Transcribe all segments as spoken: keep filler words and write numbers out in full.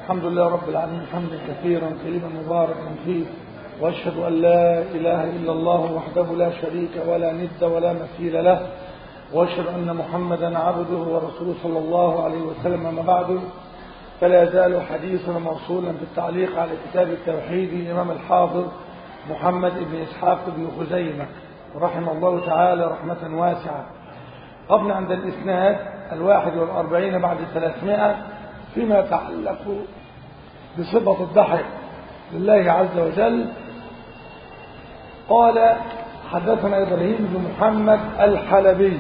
الحمد لله رب العالمين حمدا كثيرا طيبا مباركا فيه، واشهد ان لا اله الا الله وحده لا شريك ولا ند ولا مثيل له، واشهد ان محمدا عبده ورسوله صلى الله عليه وسلم. اما بعد، فلا يزال حديثنا موصولا بالتعليق على كتاب التوحيد الامام الحافظ محمد بن اسحاق بن خزيمه رحمه الله تعالى رحمه واسعه. قبل عند الاسناد الواحد والاربعين بعد الثلاثمائة فيما يتعلق بصفة الضحك لله عز وجل. قال: حدثنا إبراهيم بن محمد الحلبي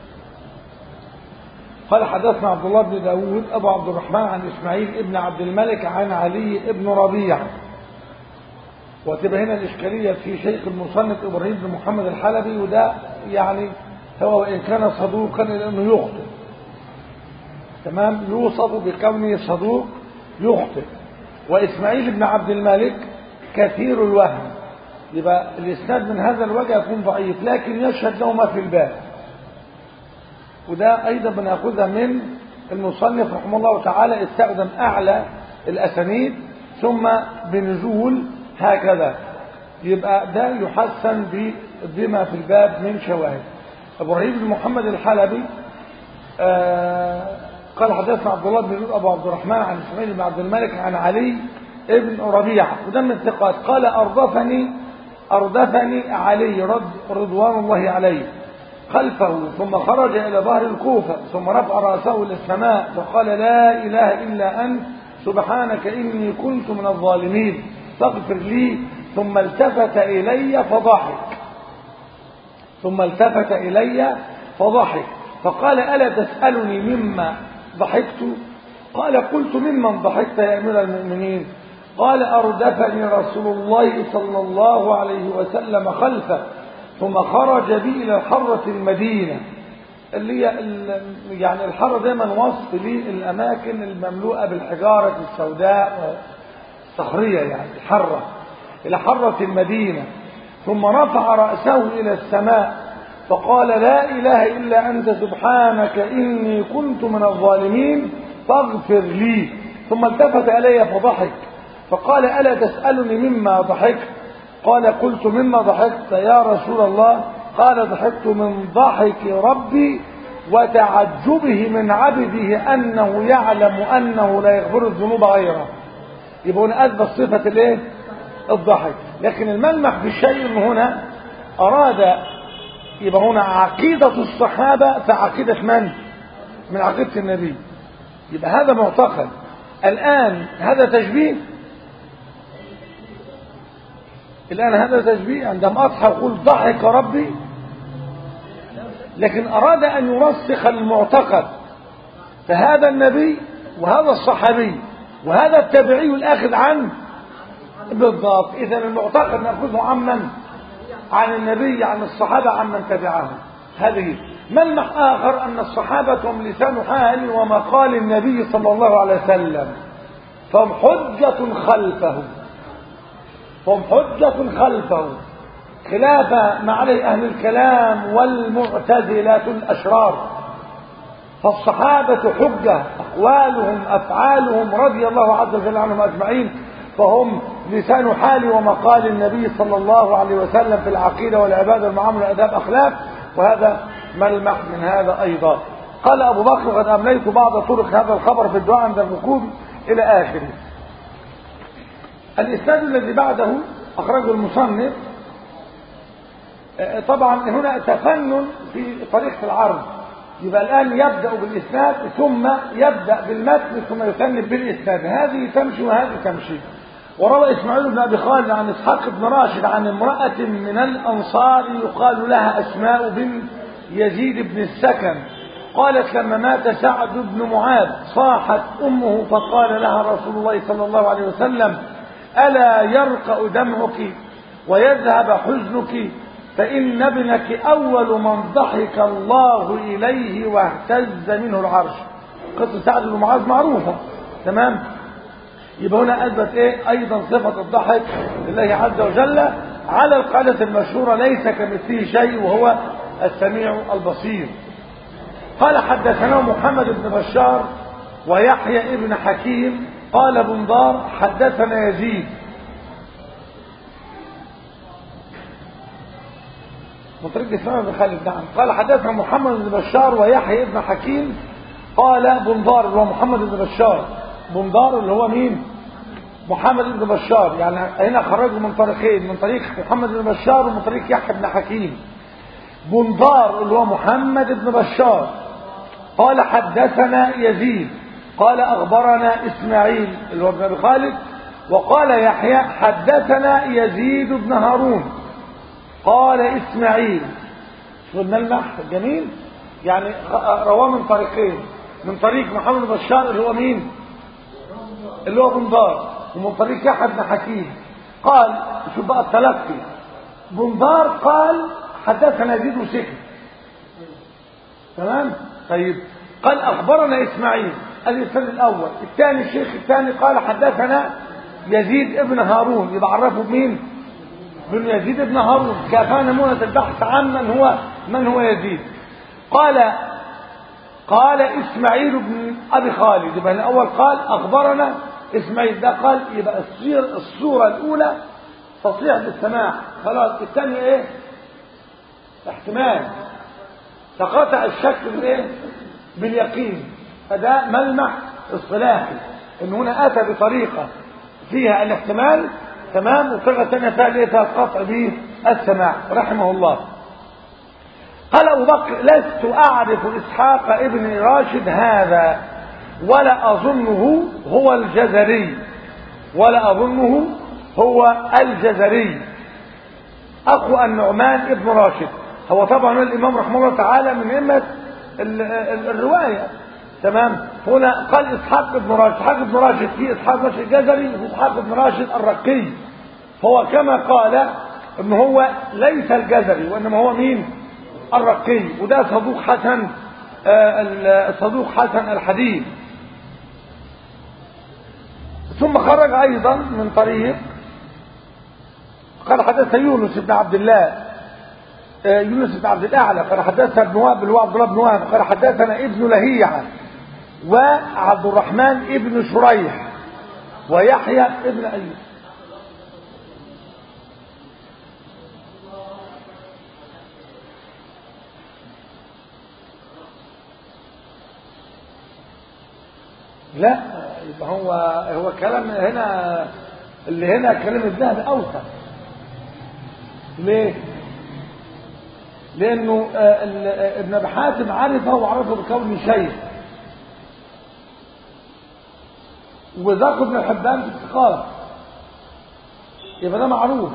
قال: حدثنا عبد الله بن داود أبو عبد الرحمن عن إسماعيل ابن عبد الملك عن علي ابن ربيع. وتبقى هنا الإشكالية في شيخ المصنف إبراهيم بن محمد الحلبي، وده يعني هو وإن كان صدوقا إلا أنه يخطئ، تمام، يوصف بكونه صدوق يخطئ. وإسماعيل بن عبد الملك كثير الوهم، يبقى الإسناد من هذا الوجه يكون ضعيف، لكن يشهد له ما في الباب. وده أيضا بنأخذها من المصنف رحمه الله تعالى، استخدم أعلى الأسانيد ثم بنزول هكذا، يبقى ده يحسن بما في الباب من شواهد. إبراهيم بن محمد الحلبي آه قال: حدثنا عبد الله بن ابو عبد الرحمن عن اسماعيل بن عبد الملك عن علي ابن ربيعه، وده من الثقات. قال: اردفني اردفني علي رد رضوان الله عليه خلفه، ثم خرج الى ظهر الكوفه، ثم رفع راسه الى السماء فقال: لا اله الا انت سبحانك اني كنت من الظالمين فاغفر لي. ثم التفت الي فضحك ثم التفت الي فضحك فقال: الا تسالني مما ضحكت؟ قال: قلت: ممن ضحكت يا امير المؤمنين؟ قال: اردفني رسول الله صلى الله عليه وسلم خلفه، ثم خرج بي الى الحره المدينه، اللي هي يعني الحره دايما وصف للاماكن المملوءه بالحجاره السوداء الصخريه، يعني الحره، الى حره المدينه. ثم رفع راسه الى السماء فقال: لا إله إلا أنت سبحانك إني كنت من الظالمين فاغفر لي. ثم التفت إلي فضحك فقال: ألا تسألني مما ضحكت؟ قال: قلت: مما ضحكت يا رسول الله؟ قال: ضحكت من ضحك ربي وتعجبه من عبده أنه يعلم أنه لا يغفر الذنوب غيره. يبقى هنا أثبت صفة الايه؟ الضحك. لكن الملمح في الشيء من هنا أراد يبقى هنا عقيدة الصحابة فعقيدة من؟ من عقيدة النبي. يبقى هذا معتقد. الآن هذا تشبيه، الآن هذا تشبيه عندما أضحى يقول ضحك ربي، لكن أراد أن يرسخ المعتقد، فهذا النبي وهذا الصحابي وهذا التابعي الآخذ عنه بالضبط. إذن المعتقد نأخذه عمن؟ عن النبي، عن الصحابة، عن من تبعهم. هذه ملمح آخر أن الصحابة هم لسان حال ومقال النبي صلى الله عليه وسلم، فهم حجة خلفه فهم حجة خلفه خلاف ما عليه أهل الكلام والمعتزلة الأشرار. فالصحابة حجة، أقوالهم أفعالهم رضي الله عز وجل عنهم أجمعين، فهم لسان حال ومقال النبي صلى الله عليه وسلم في العقيدة والعبادة والمعاملة والأداب أخلاق. وهذا ملمح من هذا أيضا. قال أبو بكر: قد أمليت بعض طرق هذا الخبر في الدعاء عند الركوب إلى آخره. الإسناد الذي بعده أخرجه المصنف. طبعا هنا تفنن في طريقة العرض، يبقى الآن يبدأ بالإسناد ثم يبدأ بالمتن ثم يثني بالإسناد، هذه تمشي وهذه تمشي. وروى إسماعيل بن أبي خالد عن إسحاق بن راشد عن امرأة من الأنصار يقال لها أسماء بنت يزيد بن السكن، قالت: لما مات سعد بن معاذ صاحت أمه فقال لها رسول الله صلى الله عليه وسلم: ألا يرقأ دمعك ويذهب حزنك؟ فإن ابنك أول من ضحك الله إليه واهتز منه العرش. قصة سعد بن معاذ معروفة، تمام. يبقى هنا أثبت إيه؟ أيضا صفة الضحك لله عز وجل على القاعدة المشهورة: ليس كمثله شيء وهو السميع البصير. قال: حدثنا محمد بن بشار ويحيى ابن حكيم قال بندار حدثنا يزيد من طريق اسماعيل بن خالد نعم قال حدثنا محمد بن بشار ويحيى بن حكيم قال بندار اللي هو محمد بن بشار بندار اللي هو مين محمد بن بشار يعني هنا خرجوا من طريقين من طريق محمد بن بشار ومن طريق يحيى بن حكيم بندار اللي هو محمد بن بشار قال حدثنا يزيد قال اخبرنا اسماعيل اللي هو ابن ابي خالد وقال يحيى حدثنا يزيد بن هارون قال اسماعيل شو الملمح جميل يعني رواه من طريقين من طريق محمد بن بشار اللي هو مين اللي هو بندار ومن طريق يحيى بن حكيم قال شو بقى التلقي بندار قال حدثنا يزيد وسكت تمام طيب قال اخبرنا اسماعيل ادي السند الاول الثاني الشيخ الثاني قال حدثنا يزيد ابن هارون يبقى عرفه بمين بن يزيد ابن هارون كافانا نمونة البحث عن من هو من هو يزيد قال قال اسماعيل بن ابي خالد يبقى الاول قال اخبرنا اسماعيل ده قال يبقى الصورة الاولى تصريح بالسماع خلاص الثانية ايه احتمال تقاطع الشك بالايه باليقين فده ملمح اصطلاحي ان هنا اتى بطريقة فيها الاحتمال تمام وطريقة ثانية فيها ليه القطع بالسماع رحمه الله قال ابو بكر لست اعرف اسحاق ابن راشد هذا ولا اظنه هو الجزري ولا اظنه هو الجزري اخو النعمان ابن راشد هو طبعا الامام رحمه الله تعالى من ائمه الروايه تمام هنا قال اسحاق ابن راشد اسحاق ابن راشد في اسحاق بن راشد الجزري وفي اسحاق ابن راشد الرقي فهو كما قال ان هو ليس الجزري وانما هو مين الرقي وده صدوق حسن آه صدوق حسن الحديث ثم خرج ايضا من طريق قال حدثنا يونس بن عبد الله آه يونس بن عبد الاعلى قال حدثنا ابن وهب اللي هو عبد الله بن وهب قال حدثنا ابن لهيعة وعبد الرحمن ابن شريح ويحيى ابن ايوب لا يبقى هو هو كلام هنا اللي هنا كلام الذهبي اوسع ليه لانه ابن ابي حاتم عرفه وعرفه بكونه شيخ وذاك ابن حبان في الثقات يبقى ده معروف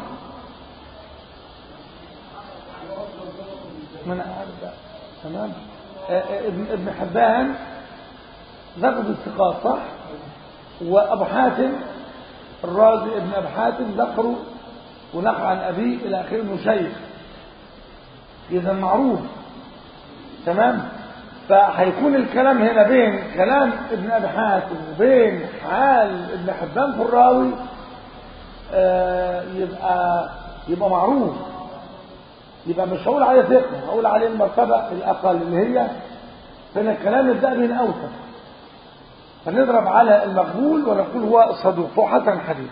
من تمام ابن حبان ذكر في الثقات صح وابو حاتم الرازي ابن ابي حاتم ذكروا ونقل عن ابيه الى اخره انه شيخ اذا معروف تمام فهيكون الكلام هنا بين كلام ابن ابي حاتم وبين حال ابن حبان في الراوي آه يبقى يبقى معروف يبقى مش هقول عليه ثقه هقول عليه المرتبه الاقل اللي هي فين الكلام الذهبي من اوثق فنضرب على المقبول ونقول هو صدوق هو حسن حديث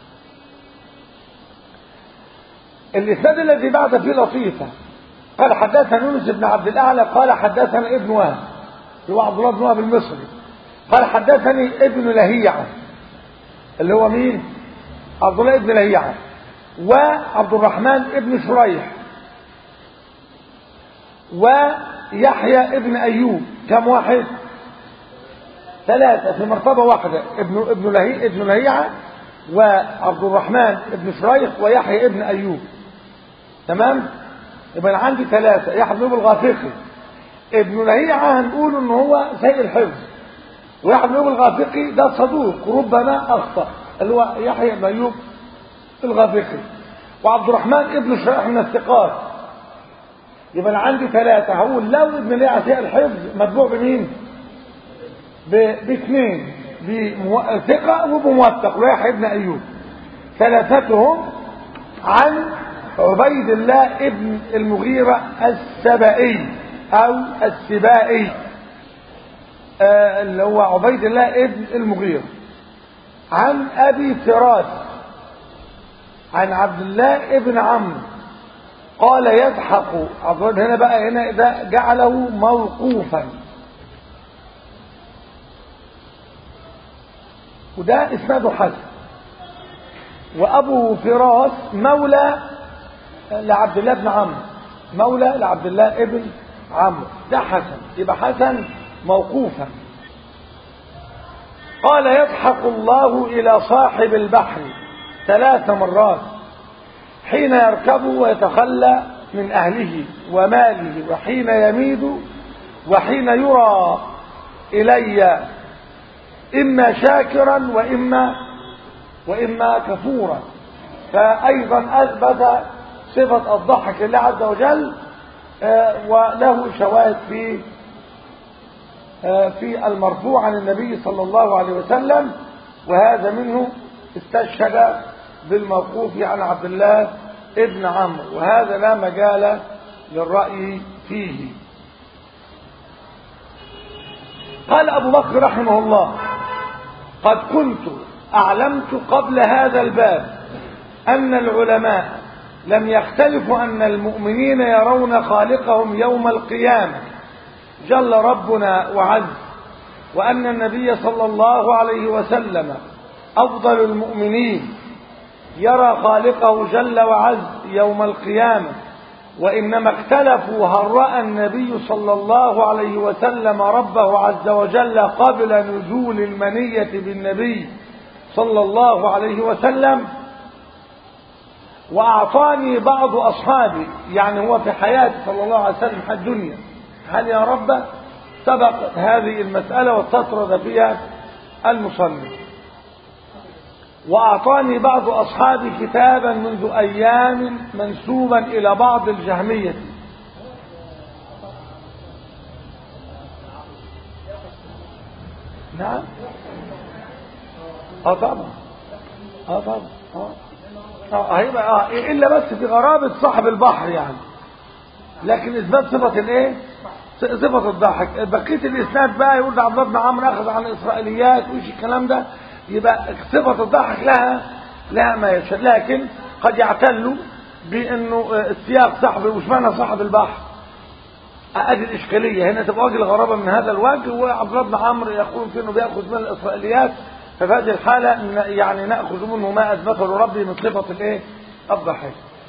الاسناد الذي بعد فيه لطيفه قال حدثنا يونس بن عبد الاعلى قال حدثنا ابن وهب هو عبد الله بن وهب المصري قال حدثني ابن لهيعة اللي هو مين عبد الله ابن لهيعة وعبد الرحمن ابن شريح ويحيى ابن ايوب كم واحد ثلاثة في مرتبة واحدة ابن ابن لهي ابن لهيعة وعبد الرحمن ابن شريح ويحيى ابن ايوب تمام يبقى عندي ثلاثة يحيى بن الغافقي ابن لهيعة هنقول ان هو سيء الحفظ ويحيى بن الغافقي ده صدوق ربما اخطأ اللي هو يحيى بن ايوب الغافقي وعبد الرحمن ابن شريح من الثقات يبقى انا عندي ثلاثة هقول لو ابن لهيعة سيء الحفظ متبوع بمين باثنين بثقة وبموثق ويحيى ابن ايوب ثلاثتهم عن عبيد الله ابن المغيرة السبائي او السبائي آه اللي هو عبيد الله ابن المغيرة عن أبي فراس عن عبد الله ابن عمرو قال يضحك عبد هنا بقى هنا ده جعله موقوفا، وده اسناده حسن. وأبو فراس مولى لعبد الله بن عمرو، مولى لعبد الله ابن عمرو، ده حسن، يبقى حسن موقوفا. قال يضحك الله إلى صاحب البحر ثلاث مرات حين يركب ويتخلى من أهله وماله، وحين يميد، وحين يرى إلي إما شاكرا وإما وإما كفورا. فأيضا أثبت صفة الضحك لله عز وجل، وله شواهد في في المرفوع عن النبي صلى الله عليه وسلم، وهذا منه استشهد بالموقوف عن عبد الله ابن عمرو، وهذا لا مجال للرأي فيه. قال أبو بكر رحمه الله: قد كنت أعلمت قبل هذا الباب أن العلماء لم يختلفوا أن المؤمنين يرون خالقهم يوم القيامة جل ربنا وعز، وأن النبي صلى الله عليه وسلم أفضل المؤمنين يرى خالقه جل وعز يوم القيامة، وإنما اختلفوا هل رأى النبي صلى الله عليه وسلم ربه عز وجل قبل نزول المنية بالنبي صلى الله عليه وسلم. وأعطاني بعض أصحابي، يعني هو في حياته صلى الله عليه وسلم حد الدنيا، هل يا رب؟ سبق هذه المسألة واستطرد فيها المصنف. وأعطاني بعض أصحابي كتابا منذ أيام منسوبا إلى بعض الجهمية. نعم اه طبعا اه طبعا اه اه هيبقى اه الا بس في غرابة صاحب البحر يعني، لكن اثبات صفة الايه؟ صفة الضحك. بقية الاسناد بقى يقول عبد الله بن عمرو اخذ عن الاسرائيليات وايش الكلام ده، يبقى صفة الضحك لها لها ما يشهد، لكن قد يعتلوا بانه السياق صاحب، وش معنى صاحب البحر؟ ادي الاشكاليه هنا، تبقى وجه الغرابه من هذا الوجه. وعبد الله بن عمرو يقول في انه بياخذ من الاسرائيليات، ففي هذه الحاله يعني ناخذ منه ما اثبته لربه من صفه الايه؟ الضحك.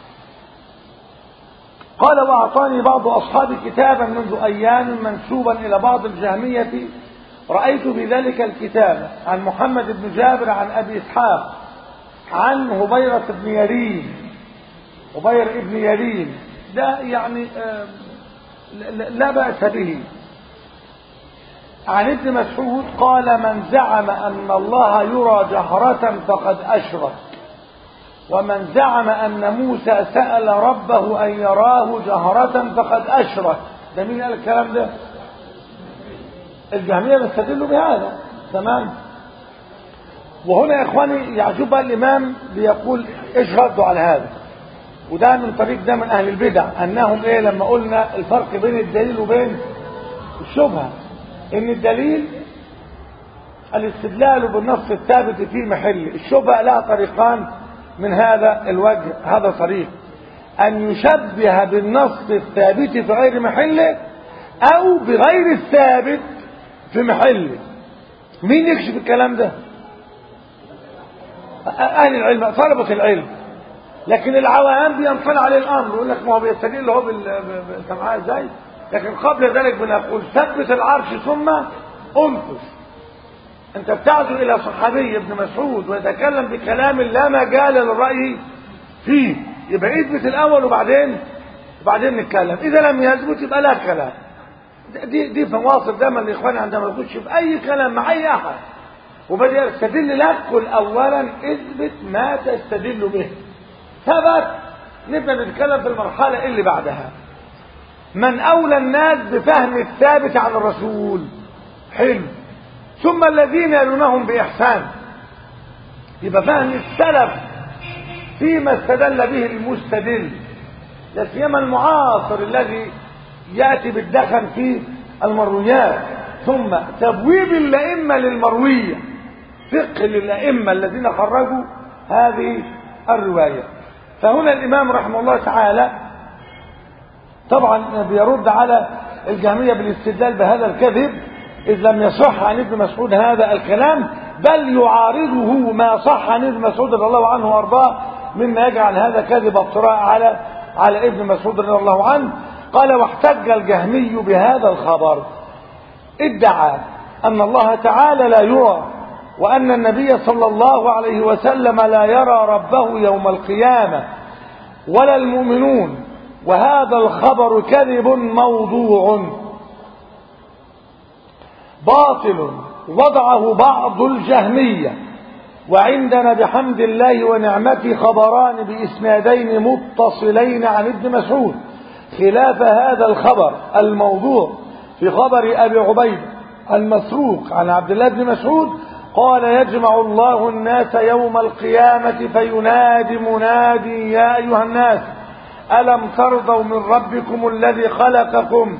قال: واعطاني بعض اصحابي كتابا منذ ايام منسوبا الى بعض الجهميه، رايت بذلك الكتاب عن محمد بن جابر عن ابي اسحاق عن هبيره بن يرين، هبير بن يرين ده يعني آه لا بأس به، عن ابن مسعود قال: من زعم أن الله يرى جهرة فقد أشرك، ومن زعم أن موسى سأل ربه أن يراه جهرة فقد أشرك. ده مين قال الكلام ده؟ الجهمية بيستدلوا بهذا، تمام. وهنا يا إخواني يعجب الإمام بيقول إيش ردوا على هذا، وده من طريق ده من أهل البدع، أنهم إيه لما قلنا الفرق بين الدليل وبين الشبهة، إن الدليل الاستدلال بالنص الثابت في محله، الشبهة لها طريقان من هذا الوجه. هذا طريق أن يشبه بالنص الثابت في غير محله أو بغير الثابت في محله. مين يكشف الكلام ده؟ أهل العلم، طلبة العلم. لكن العوام بينطلع عليه الامر، يقول لك ما هو بيستدل هو انت معاه ازاي؟ لكن قبل ذلك بنقول ثبت العرش ثم انفذ. انت بتعزو الى صحابي ابن مسعود ويتكلم بكلام لا مجال للراي فيه، يبقى اثبت الاول وبعدين وبعدين نتكلم. اذا لم يثبت يبقى لا كلام. دي دي فواصل دايما الاخوان عندما يخش في اي كلام مع اي احد وبدا يستدل لك، قل اولا اثبت ما تستدل به. ثبت نبدأ نتكلم في المرحلة اللي بعدها. من أولى الناس بفهم الثابت عن الرسول؟ حلو. ثم الذين يلونهم بإحسان. يبقى فهم السلف فيما استدل به المستدل، لا سيما المعاصر الذي يأتي بالدخن في المرويات. ثم تبويب الأئمة للمروية، فقه للأئمة الذين خرجوا هذه الرواية. فهنا الإمام رحمه الله تعالى طبعا بيرد على الجهمية بالاستدلال بهذا الكذب إذ لم يصح عن ابن مسعود هذا الكلام، بل يعارضه ما صح عن ابن مسعود رضي الله عنه وارضاه مما يجعل هذا كذب افتراء على على ابن مسعود رضي الله عنه. قال: واحتج الجهمي بهذا الخبر، ادعى أن الله تعالى لا يرى، وأن النبي صلى الله عليه وسلم لا يرى ربه يوم القيامة ولا المؤمنون، وهذا الخبر كذب موضوع باطل وضعه بعض الجهمية، وعندنا بحمد الله ونعمته خبران بإسنادين متصلين عن ابن مسعود خلاف هذا الخبر الموضوع في خبر أبي عبيد المسروق عن عبد الله بن مسعود قال: يجمع الله الناس يوم القيامة فينادي منادي: يا أيها الناس ألم ترضوا من ربكم الذي خلقكم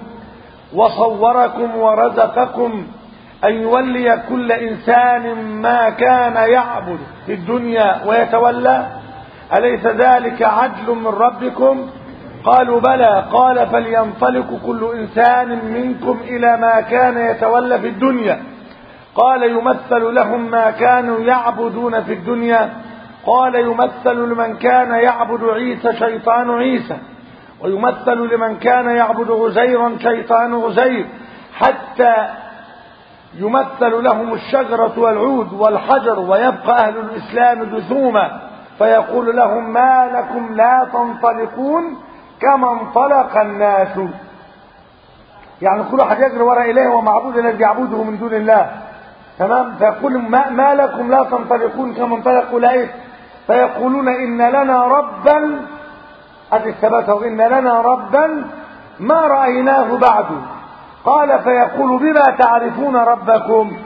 وصوركم ورزقكم أن يولي كل إنسان ما كان يعبد في الدنيا ويتولى؟ أليس ذلك عدل من ربكم؟ قالوا: بلى. قال: فلينطلق كل إنسان منكم إلى ما كان يتولى في الدنيا. قال: يمثل لهم ما كانوا يعبدون في الدنيا. قال: يمثل لمن كان يعبد عيسى شيطان عيسى، ويمثل لمن كان يعبد عزيرا شيطان عزير، حتى يمثل لهم الشجرة والعود والحجر، ويبقى أهل الإسلام جثوما، فيقول لهم: ما لكم لا تنطلقون كما انطلق الناس. يعني كل واحد يجري وراء إله ومعبود الذي يعبده من دون الله، تمام؟ فيقول: ما, ما لكم لا تنطلقون كما انطلق أولئك، فيقولون: إن لنا ربا، هذه الثبات، إن لنا ربا ما رأيناه بعد. قال: فيقول: بما تعرفون ربكم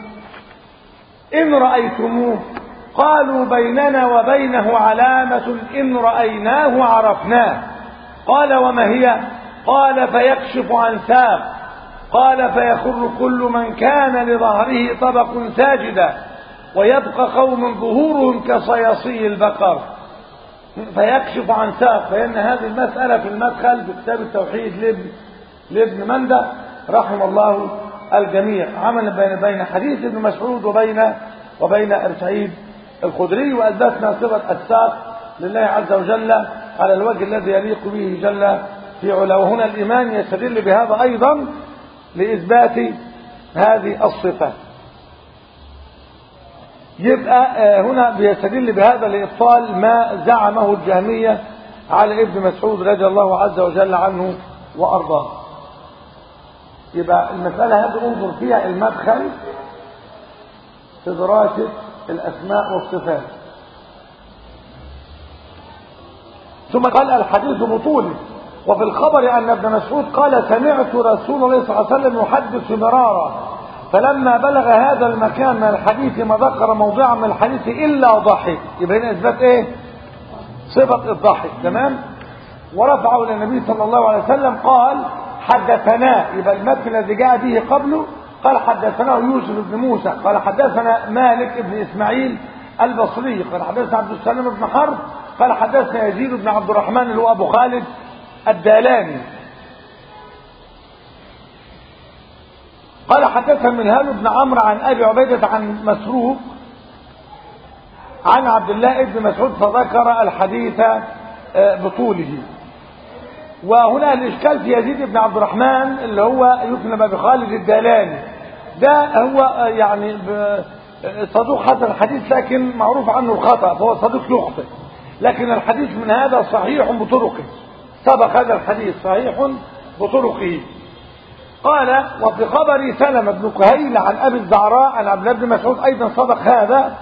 إن رأيتموه؟ قالوا: بيننا وبينه علامة إن رأيناه عرفناه. قال: وما هي؟ قال: فيكشف عن ساق. قال: فيخر كل من كان لظهره طبق ساجدا، ويبقى قوم ظهورهم كصياصي البقر. فيكشف عن ساق. فإن هذه المسألة في المدخل في كتاب التوحيد لابن لابن مندى رحم الله الجميع، عمل بين بين حديث ابن مسعود وبين وبين سعيد الخدري، وأثبتنا صفة الساق لله عز وجل على الوجه الذي يليق به جل في علاه. وهنا الإيمان يستدل بهذا أيضا لإثبات هذه الصفة. يبقى هنا بيستدل بهذا لإبطال ما زعمه الجهمية على ابن مسعود رضي الله عز وجل عنه وأرضاه. يبقى المسألة هذه انظر فيها المدخل في دراسة الأسماء والصفات. ثم قال: الحديث بطولي. وفي الخبر أن ابن مسعود قال: سمعت رسول الله صلى الله عليه وسلم يحدث مرارا، فلما بلغ هذا المكان من الحديث ما ذكر موضعا من الحديث إلا ضحك. يبقى هنا إثبات إيه؟ صفة الضحك، تمام؟ ورفعه إلى النبي صلى الله عليه وسلم قال: حدثنا. يبقى المتن الذي جاء به قبله قال: حدثنا يوسف بن موسى قال: حدثنا مالك بن إسماعيل البصري قال: حدثنا عبد السلام بن حرب قال: حدثنا يزيد بن عبد الرحمن اللي هو أبو خالد الدالاني قال: حدثنا منهال بن عمرو عن أبي عبيدة عن مسروق عن عبد الله بن مسعود، فذكر الحديث بطوله. وهنا الإشكال في يزيد بن عبد الرحمن اللي هو يكنى بخالد الدالاني، ده هو يعني صدوق حسن الحديث لكن معروف عنه الخطأ، فهو صدوق يخطئ، لكن الحديث من هذا صحيح بطرقه، سبق هذا الحديث صحيح بطرقه. قال: وفي خبر سلمة بن كهيل عن أبي الزعراء عن عبد الله بن مسعود أيضا صدق هذا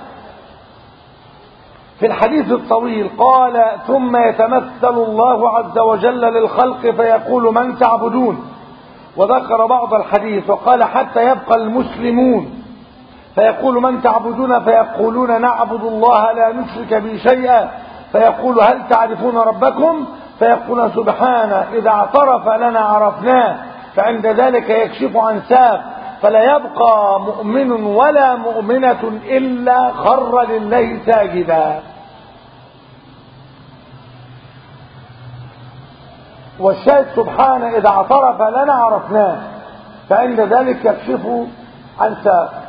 في الحديث الطويل. قال: ثم يتمثل الله عز وجل للخلق فيقول: من تعبدون؟ وذكر بعض الحديث وقال: حتى يبقى المسلمون فيقول: من تعبدون؟ فيقولون: نعبد الله لا نشرك به شيئا. فيقول: هل تعرفون ربكم؟ فيقول: سبحانه، إذا اعترف لنا عرفناه. فعند ذلك يكشف عن ساق فلا يبقى مؤمن ولا مؤمنة إلا خر لله ساجدا. والشاهد سبحانه إذا اعترف لنا عرفناه، فعند ذلك يكشف عن ساق.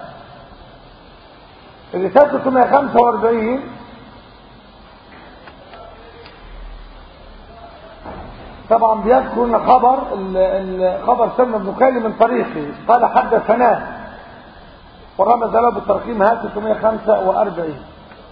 اللي ستمائة وخمسة وأربعين طبعا بيذكر لنا خبر خبر سلمى بن كيل من طريقه قال حدثناه ورمز له بالترقيم ها ستمائة وخمسة وأربعين.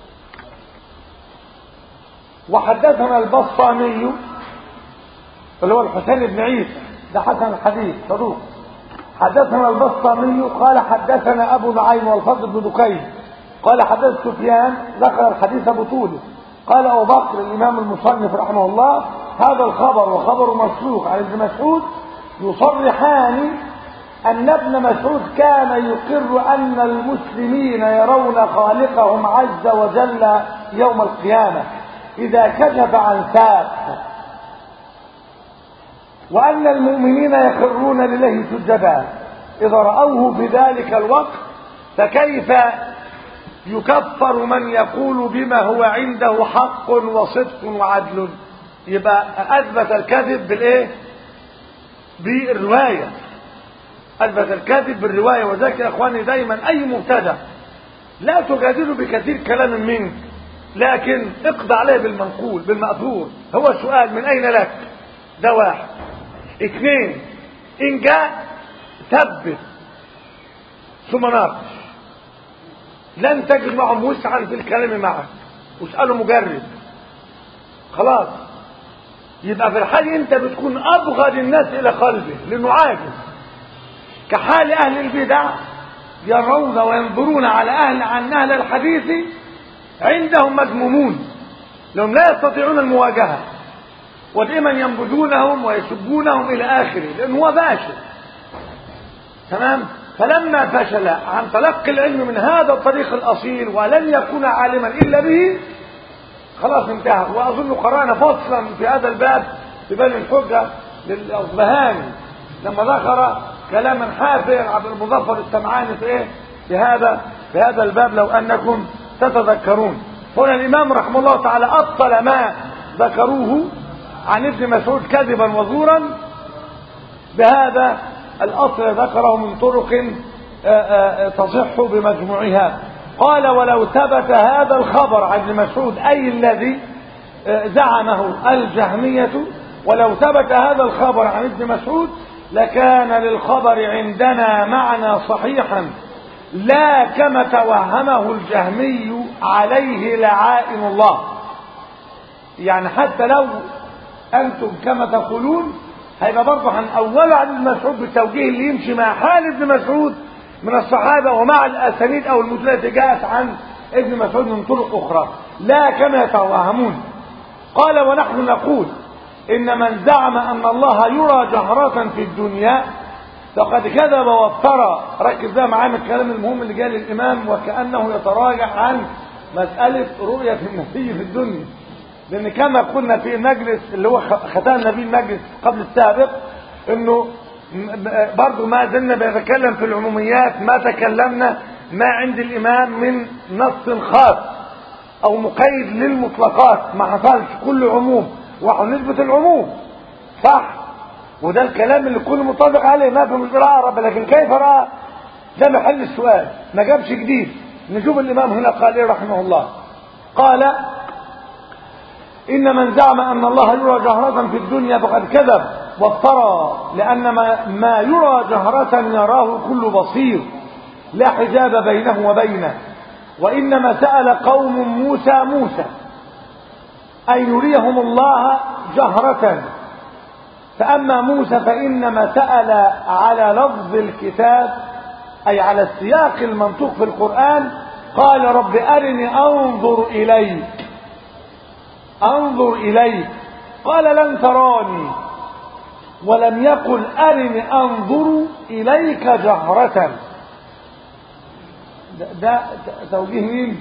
وحدثنا البسطامي اللي هو الحسين بن عيسى ده حسن الحديث صدوق. حدثنا البسطامي قال حدثنا ابو نعيم والفضل بن دكين قال حدث سفيان ذكر الحديث بطوله. قال ابو بكر الامام المصنف رحمه الله هذا الخبر وخبر مسروق عن ابن مسعود يصرحان ان ابن مسعود كان يقر ان المسلمين يرون خالقهم عز وجل يوم القيامه اذا كشف عن ساق، وأن المؤمنين يخرون لله سجدا إذا رأوه في ذلك الوقت، فكيف يكفر من يقول بما هو عنده حق وصدق وعدل؟ يبقى أثبت الكذب بالإيه؟ بالرواية. أثبت الكذب بالرواية. وذلك يا إخواني دايما أي مبتدع لا تجادله بكثير كلام منك، لكن اقضى عليه بالمنقول بالمأثور. هو السؤال من أين لك؟ ده واحد. اثنين، ان جاء ثبت ثم ناقش، لن تجد معهم وسعا في الكلام معك، واسأله مجرد خلاص. يبقى في الحال انت بتكون ابغض الناس الى قلبه لانه عاجز، كحال اهل البدع يرون وينظرون على اهل عن اهل الحديث عندهم مذمومون لهم لا يستطيعون المواجهه، ودائما ينبذونهم ويسبونهم الى اخره لانه هو فاشل. تمام. فلما فشل عن تلقي العلم من هذا الطريق الاصيل ولن يكون عالما الا به خلاص انتهى. واظن قرانا فصلا في هذا الباب في باب الحجه للاصبهاني لما ذكر كلاما حافظا عبد المظفر السمعاني في ايه في هذا في هذا الباب لو انكم تتذكرون. هنا الامام رحمه الله تعالى ابطل ما ذكروه عن ابن مسعود كذبا وزورا بهذا الاصل ذكره من طرق تصح بمجموعها. قال ولو ثبت هذا الخبر عن ابن مسعود اي الذي زعمه الجهمية، ولو ثبت هذا الخبر عن ابن مسعود لكان للخبر عندنا معنى صحيحا لا كما توهمه الجهمي عليه لعائن الله. يعني حتى لو انتم كما تقولون هيبقى برضه هنأول عن ابن مسعود بالتوجيه اللي يمشي مع حال ابن مسعود من الصحابه ومع الاسانيد او المتون التي جاءت عن ابن مسعود من طرق اخرى لا كما يتوهمون. قال ونحن نقول ان من زعم ان الله يرى جهرة في الدنيا فقد كذب وافترى. ركز بقى معايا من الكلام المهم اللي جاء للامام وكانه يتراجع عن مساله رؤيه النبي في الدنيا، لان كما قلنا في المجلس اللي هو ختمنا به المجلس قبل السابق انه برضو ما زلنا بنتكلم في العموميات، ما تكلمنا ما عند الامام من نص خاص او مقيد للمطلقات، ما حصلش كل عموم ونثبت العموم صح، وده الكلام اللي كل متفق عليه ما في مشكله رب. لكن كيف راى ده محل السؤال، ما جابش جديد. نشوف الامام هنا قال ايه رحمه الله. قال إن من زعم أن الله يرى جهرة في الدنيا فقد كذب وافترى، لأن ما يرى جهرة يراه كل بصير لا حجاب بينه وبينه. وإنما سأل قوم موسى موسى أن يريهم الله جهرة، فأما موسى فإنما سأل على لفظ الكتاب أي على السياق المنطوق في القرآن. قال رب أرني أنظر إليك انظر إليك قال لن تراني، ولم يقل أرني أنظر إليك جهرة. ده, ده توجيه مين؟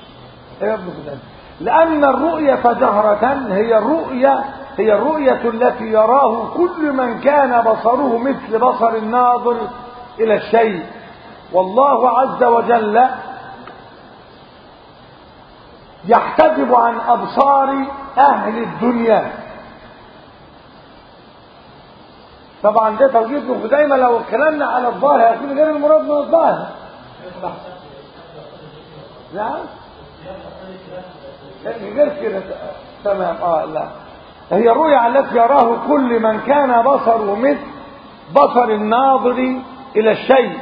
لأن الرؤية جهرة هي الرؤية هي الرؤية التي يراه كل من كان بصره مثل بصر الناظر إلى الشيء. والله عز وجل يحتجب عن أبصار أهل الدنيا. طبعا ده توجيه دايما لو اتكلمنا على الظاهر هيكون غير المراد من الظاهر. نعم غير كده تمام. اه لا هي الرؤيا التي يراه كل من كان بصره مثل بصر الناظر إلى الشيء.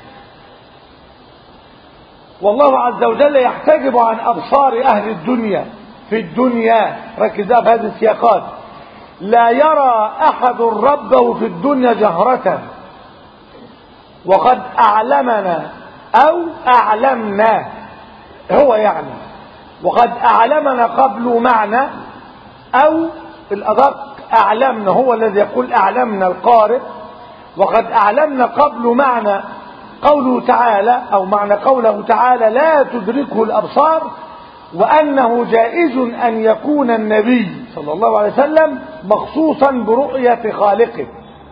والله عز وجل يحتجب عن أبصار أهل الدنيا في الدنيا. ركز في هذه السياقات. لا يرى أحد ربه في الدنيا جهرة، وقد أعلمنا أو أعلمنا هو يعني وقد أعلمنا قبل معنى أو الأدق أعلمنا هو الذي يقول أعلمنا القارئ. وقد أعلمنا قبل معنى قوله تعالى أو معنى قوله تعالى لا تدركه الأبصار، وأنه جائز أن يكون النبي صلى الله عليه وسلم مخصوصا برؤية خالقه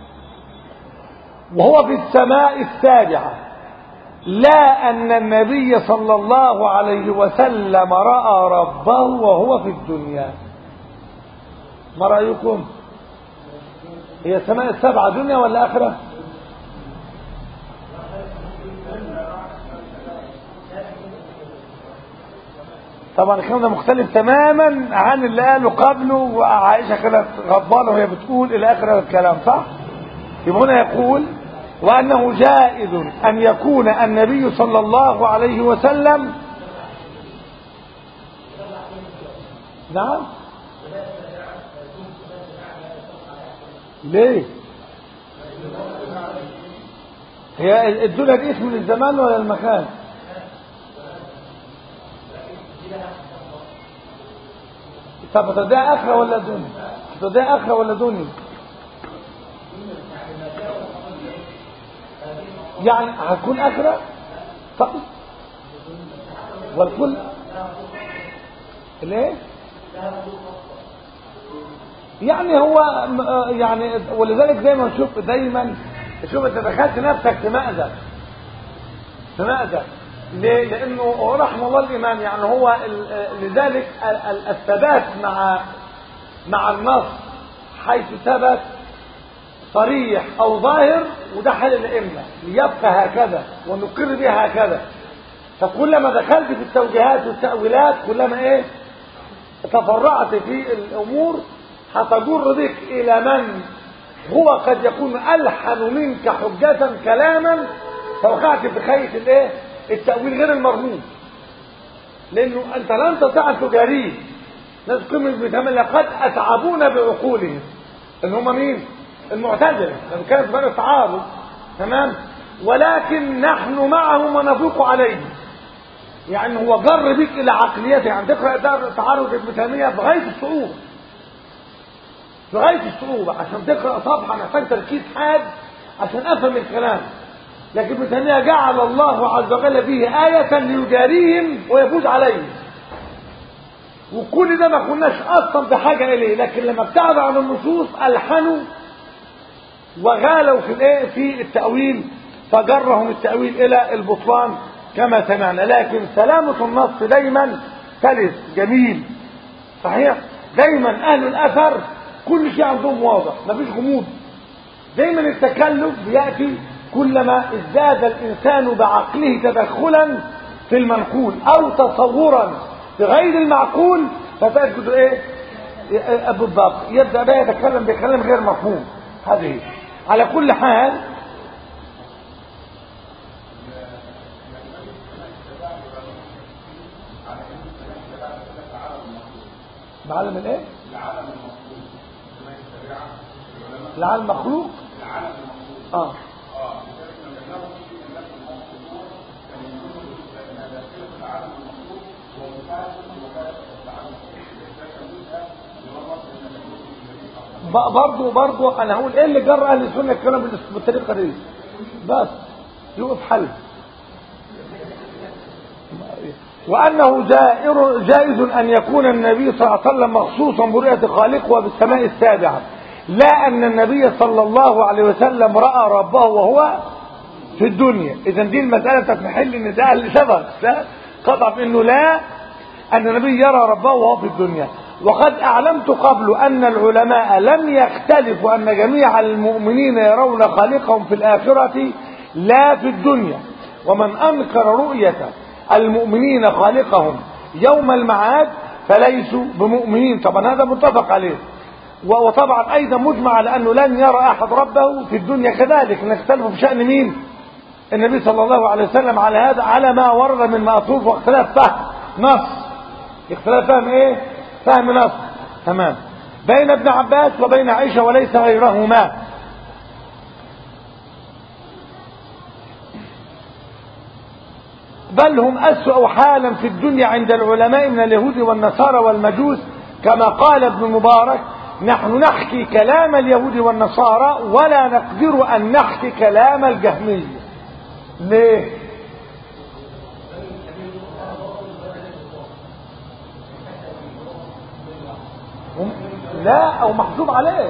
وهو في السماء السابعة، لا أن النبي صلى الله عليه وسلم رأى ربه وهو في الدنيا. ما رأيكم؟ هي السماء السبعة دنيا ولا آخرة؟ طبعا الكلام ده مختلف تماما عن اللي قاله قبله، وعائشة كانت غضبانة وهي بتقول إلى آخر الكلام، صح؟ يبقى هنا يقول وأنه جائز أن يكون النبي صلى الله عليه وسلم. نعم ليه؟ هي الدنيا دي اسم للزمان ولا المكان؟ طب ده آخرة ولا دنيا؟ ده آخرة ولا دنيا؟ يعني هتكون آخرة؟ طب والكل ليه؟ يعني هو يعني ولذلك دايما نشوف دايما شوف انت دخلت نفسك في مأزق في مأزق ليه؟ لانه رحمه الله الامام يعني هو لذلك الثبات مع مع النص حيث ثبت صريح او ظاهر، وده حال الائمه ليبقى هكذا ونقر بها هكذا. فكلما دخلت في التوجيهات والتأويلات كلما ايه تفرعت في الامور هتجر بك الى من هو قد يكون الحن منك حجة كلاما، فوقعت في خيط الايه التأويل غير المرموم، لانه انت لن تستطيع ان تجاريه. ناس قمة بتعمل لقد اتعبونا بعقولهم ان هم مين؟ المعتزلة لما كانت بين التعارض تمام، ولكن نحن معهم ونفوق عليه. يعني هو جر بك الى عقليته. يعني تقرا تعارض ابن تيمية بغاية الصعوبة بغاية الصعوبة عشان تقرأ صفحة محتاج تركيز حاد عشان أفهم الكلام. لكن ابن تيمية جعل الله عز وجل فيه آية ليجاريهم ويفوز عليهم، وكل ده ما كناش أصلا بحاجة إليه. لكن لما ابتعدوا عن النصوص ألحنوا وغالوا في الايه في التأويل، فجرهم التأويل إلى البطلان كما سمعنا. لكن سلامة النص دايما سلس جميل صحيح. دايما أهل الأثر كل شيء عندهم واضح مفيش غموض. دايما التكلف بيأتي كلما ازداد الإنسان بعقله تدخلا في المنقول أو تصورا في غير المعقول، فتجد ايه أبو الضبط يبدأ بقى يتكلم بكلام غير مفهوم. هذه على كل حال بعلم الايه؟ العالم مخلوق. اه برضه برضه انا هقول ايه اللي جرى اهل السنه الكلام بالطريقه دي بس يوقف حل. وانه جائر جائز ان يكون النبي صلى الله عليه وسلم مخصوصا برؤيه خالقه بالسماء السابعه، لا ان النبي صلى الله عليه وسلم راى ربه وهو في الدنيا. اذا دي المسألة تتمحل ان ده اللي سبق ده قطع بانه لا، ان النبي يرى ربه وهو في الدنيا. وقد اعلمت قبل ان العلماء لم يختلفوا ان جميع المؤمنين يرون خالقهم في الاخرة لا في الدنيا. ومن انكر رؤية المؤمنين خالقهم يوم المعاد فليسوا بمؤمنين. طبعا هذا متفق عليه. وطبعا ايضا مجمع على انه لن يرى احد ربه في الدنيا كذلك. نختلف في شأن مين؟ النبي صلى الله عليه وسلم على هذا، على ما ورد من مأثور واختلاف فهم نص. اختلاف فهم ايه؟ فهم نص. تمام. بين ابن عباس وبين عائشة وليس غيرهما. بل هم أسوأ حالا في الدنيا عند العلماء من اليهود والنصارى والمجوس، كما قال ابن مبارك: نحن نحكي كلام اليهود والنصارى ولا نقدر أن نحكي كلام الجهمية. ليه؟ لا، أو محسوب عليه.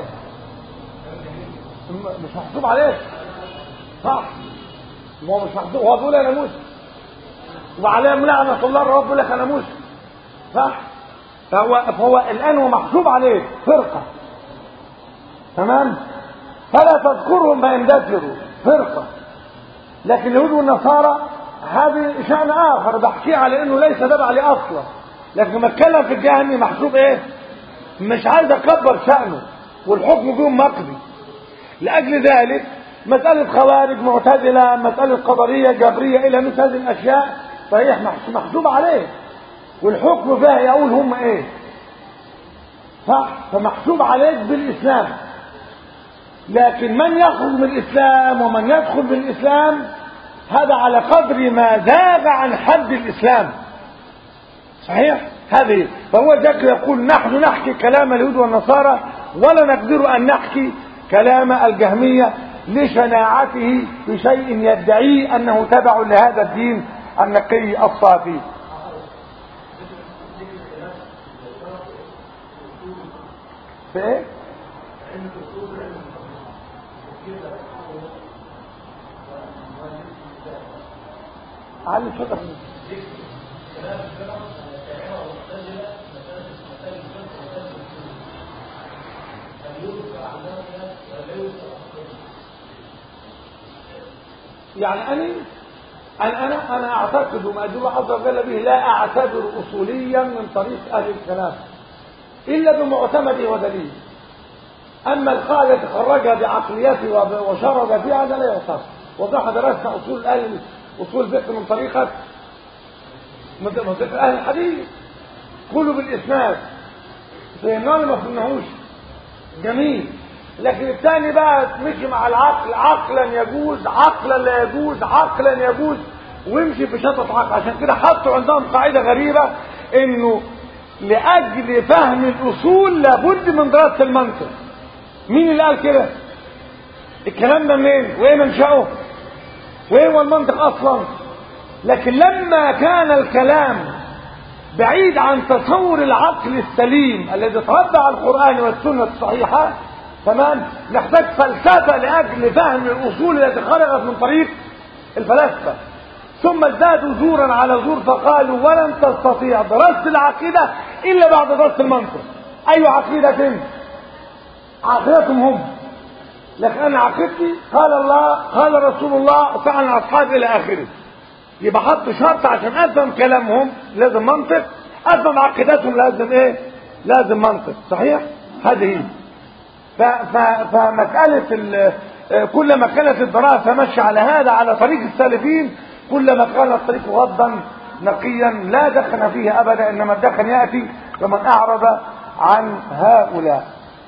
مش محسوب عليه، صح؟ هو مش محسوب. هو بيقول أنا موسى وعليهم لعنة الله، الرب يقول لك أنا موسى، صح؟ فهو, فهو الآن هو محسوب عليه فرقة، تمام؟ فلا تذكرهم فيندثروا فرقة. لكن اليهود والنصارى هذه شأن آخر، بحكي على إنه ليس تبع لي أصلا. لكن لما اتكلم في الجهنم محسوب إيه؟ مش عايز أكبر شأنه والحكم فيهم مقضي. لأجل ذلك مسألة خوارج، معتزلة، مسألة قدرية، جبرية، إلى مثل هذه الأشياء صحيح محسوب عليه والحكم فيها يقول هم إيه، صح؟ فمحسوب عليك بالإسلام. لكن من يخرج من الإسلام ومن يدخل بالإسلام هذا على قدر ما زاغ عن حد الإسلام، صحيح؟ هذه. فهو ذكر يقول: نحن نحكي كلام اليهود والنصارى ولا نقدر أن نحكي كلام الجهمية لشناعته بشيء يدعي أنه تبع لهذا الدين النقي الصافي. في ايه؟ علي شكرا. يعني أنا أنا أنا أنا أعتقد وما أدل عز وجل به لا أعتبر أصوليا من طريق أهل الكلام إلا بمعتمده ودليل. أما القاعدة تخرجها بعقليته وشرد فيها هذا لا يعتبر. وضح درسنا أصول أهل أصول الفقه من طريقة من طريقة أهل الحديث، كله بالإسناد، فهمناه ما فهمناهوش، جميل. لكن الثاني بقى مشي مع العقل، عقلا يجوز، عقلا لا يجوز، عقلا يجوز، ويمشي في شطط عقل. عشان كده حطوا عندهم قاعدة غريبة انه لأجل فهم الأصول لابد من دراسة المنطق. مين اللي قال كده؟ الكلام ده منين؟ وايه منشأه؟ وايه هو المنطق اصلا؟ لكن لما كان الكلام بعيد عن تصور العقل السليم الذي تربى على القرآن والسنة الصحيحة، تمام، نحتاج فلسفة لأجل فهم الأصول التي خرجت من طريق الفلاسفة. ثم ازدادوا زورا على زور فقالوا: ولن تستطيع دراسة العقيدة إلا بعد دراسة المنطق. أي عقيدة؟ عقيدتهم هم. لكن أنا عقيدتي قال الله قال رسول الله فعل أصحاب إلى آخره. يبقى حط شرط عشان أفهم كلامهم لازم منطق، أفهم عقيدتهم لازم إيه؟ لازم منطق، صحيح؟ هذه فمسألة كلما كانت الدراسة ماشية على هذا على طريق السالفين كلما كان الطريق غضا نقيا لا دخن فيه أبدا، إنما الدخن يأتي فمن أعرض عن هؤلاء.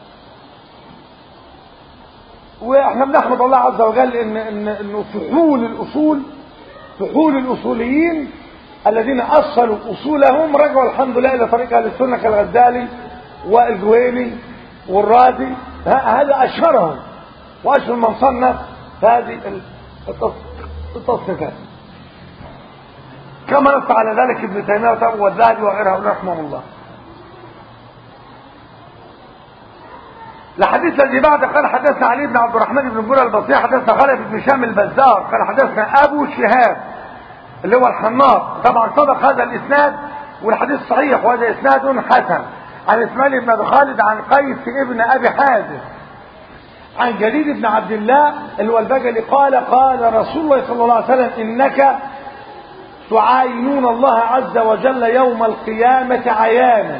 واحنا بنحمد الله عز وجل ان ان انه فحول الاصول فحول الاصوليين الذين اصلوا اصولهم رجعوا الحمد لله الى طريق اهل السنه كالغزالي والجويني والرازي. هذا اشهرهم واشهر من صنف هذه التصنيفات، كما نص على ذلك ابن تيميه والذهبي وغيرهم رحمهم الله. الحديث الذي بعد قال حدثنا علي بن عبد الرحمن بن بورة البصري حدثنا خالد بن هشام البزار قال حدثنا ابو شهاب اللي هو الحناط، طبعا صدق هذا الاسناد والحديث صحيح وهذا اسناد حسن، عن اسماعيل بن ابي خالد عن قيس ابن ابي حازم عن جرير بن عبد الله اللي هو البجلي قال قال رسول الله صلى الله عليه وسلم انك تعاينون الله عز وجل يوم القيامة عيانا.